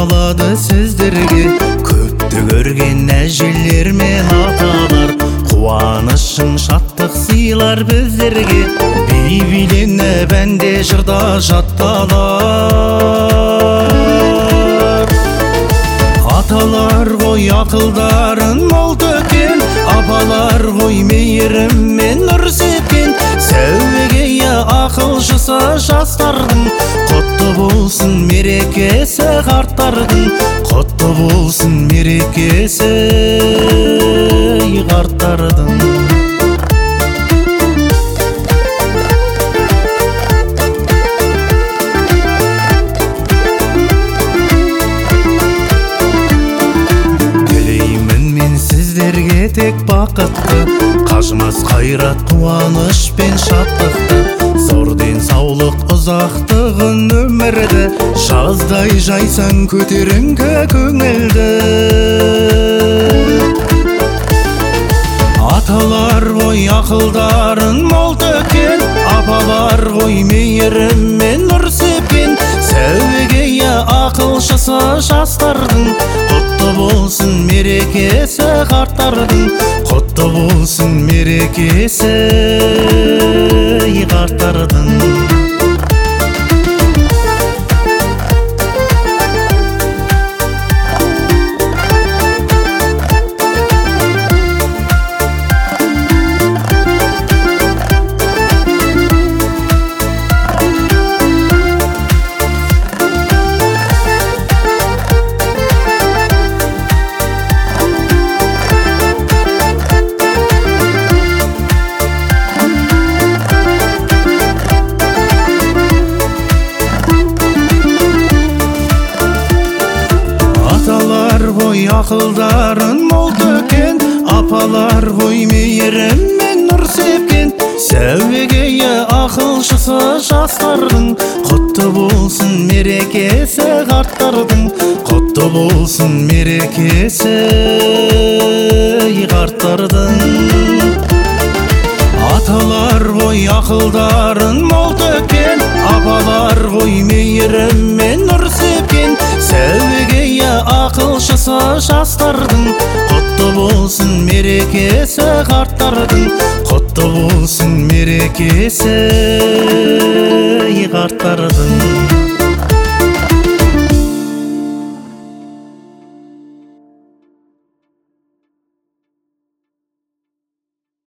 қалады сіздерге, көпті көрген әжелер мен аталар, қуанышын шаттық сыйлар біздерге, би биленіп әнде жырда жатталар. Аталар ғой ақылдарын мол төккен, апалар ғой мейіріммен нұр сепкен, сәуеге ақылшысы жастардың, құтты болсын мерекесі қарттардың, құтты болсын мерекесі қарттардың. Сіздерге тек бақытты, қажымас қайрат, қуаныш пен шаттықты, зор денсаулық, ұзақтығын өмірді, жаздай жайсаң көтеріңкі көңілді. Аталар ғой ақылдарын мол төккен, апалар ғой мейіріммен нұр сепкен, сәуеге ақылшысы жастардың, құтты болсын мерекесі қарттардың, құтты болсын мерекесі қарттардың. Ғой ақылдарын мол төккен, апалар ғой мейіріммен нұр сепкен, сәуеге ақылшысы жастардың, құтты болсын мерекесі қарттардың, құтты болсын мерекесі қарттардың. Аталар ғой ақылдарын мол төккен, апалар ғой мейіріммен нұр сепкен, сәуеге ақылшысы жастардың, құтты болсын мерекесі қарттардың, құтты болсын мерекесі қарттардың.